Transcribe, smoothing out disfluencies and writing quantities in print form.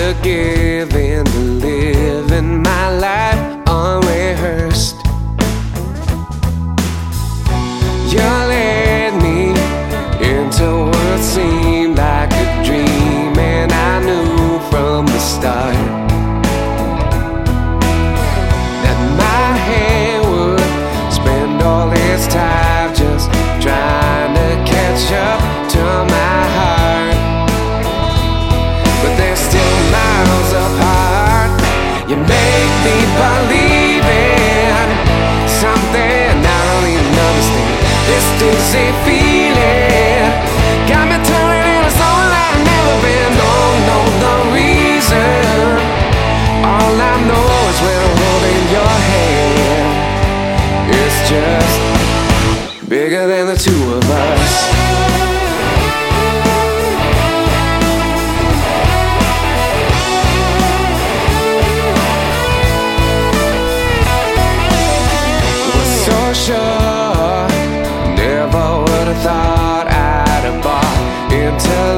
forgiving to live in my life unrehearsed. You led me into what seemed like a dream, and I knew from the start that my head would spend all its time just trying to catch up to my heart. But they're still miles apart. You make me believe in something I don't even understand. This dizzy feeling got me turning into someone I've never been. Don't know the reason. All I know is when I'm holding your hand, it's just bigger than the two of us. Sure, never would have thought I'd have bought into